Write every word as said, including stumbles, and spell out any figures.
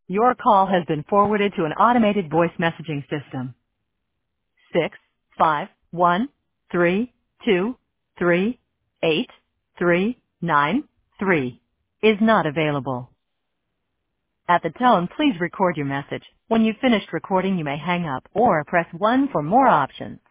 Your call has been forwarded to an automated voice messaging system. Six five one three two three eight three nine three is not available. At the tone, please record your message. When you've finished recording, you may hang up or press one for more options.